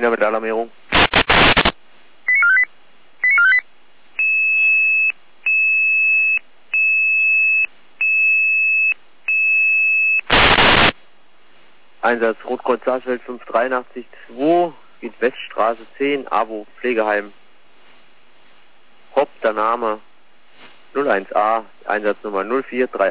Berliner mit Alarmierung. Einsatz Rotkreuz Saasfeld 583 2, geht Weststraße 10, AWO, Pflegeheim. Hopp, der Name 01A, Einsatznummer 0438.